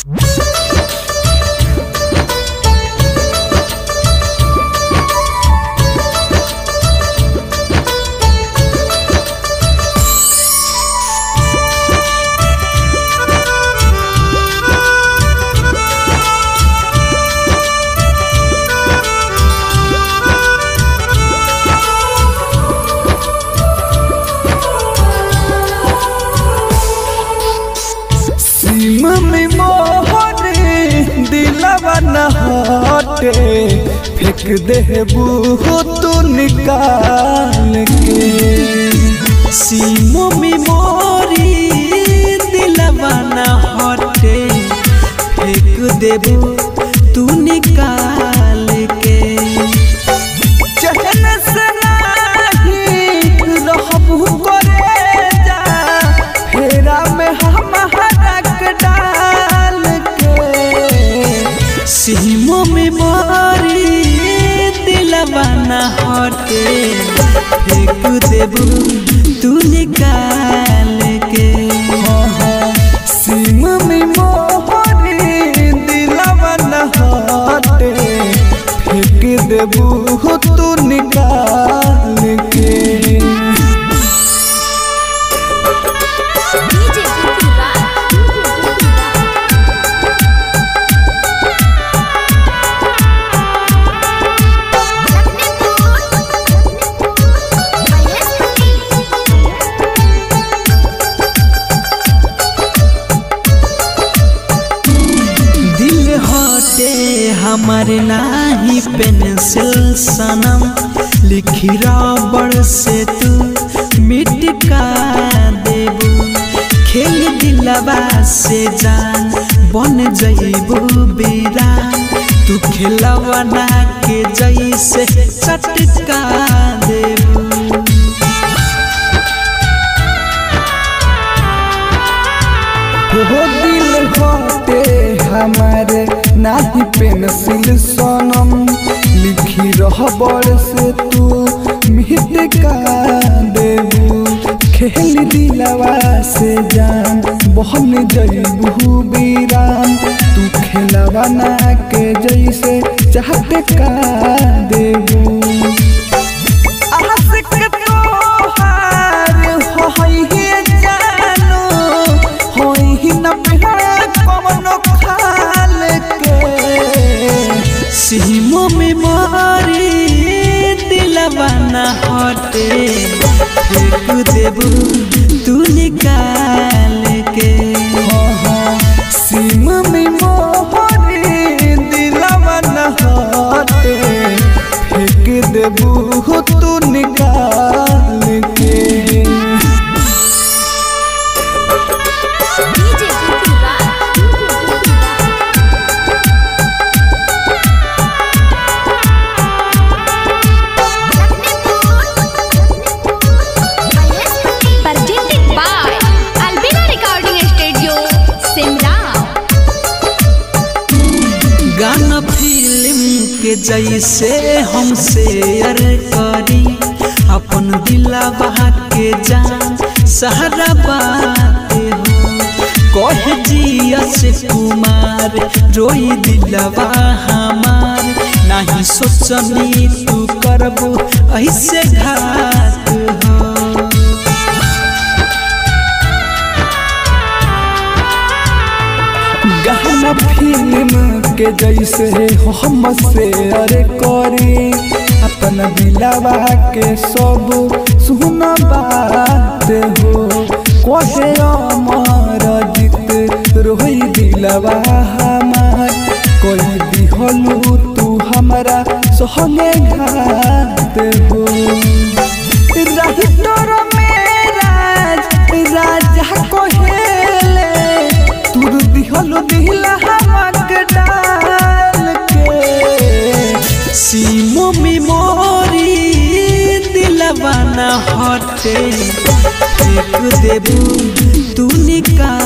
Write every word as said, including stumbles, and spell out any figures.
Mummy मोहरे दिलवा न हटे फेंक देबू तू निकाल के। सीमो में मोरी दिलवा न हटे फेंक देबू तू निकाल के। चहन से नहीं रहबू करे जा फेरा में हमारा डाल के। सीमो में मोरी दिलवा न हटे फेंक देबू तू निकाल के। सीम में मोहरी दिलवा न हटे फेंक देबू तू निकाल के। हमारे नाही पेंसिल सनम लिखी रबड़ से तू मिट का देबू। खेल दिलवा से जान बन जइबू बीरान तू खेलवना के जैसे चटका देबू। हो दिल होते हमारे नाही पेंसिल सनम लिखी रहबड़ से तू मिट का देबू। खेल दिलवा से जान बहन जइबू बीरान तू खेलवना के जैसे चाहत का देबू। सीमो में मोरी दिलवा न हटे फेंक देबू तू निकाल के। सीम में मोहरी दिलवा न हटे फेंक देबू तू निकाल के। गाना फिल्म के जैसे हम शेयर करी अपन दिलवा के जान सहारा बात हो। कहे जिया से कुमार रोई दिलवा हमार नहीं सोचनी तू करबू ऐसे घात हो। गाना फिल्म के जैसे हम शेयर करी अपन दिलवा के सब सुन बात हो। कहे अमर जीत रोई दिलवा हमार कोई दिहलू तू हमारा सहने घात हो। राहितर मेरा राजा कोहेले तुर दिहलू दिला हमक डाल के। सीमो में मोरी दिलवा न हटे फेंक देबू तू निकाल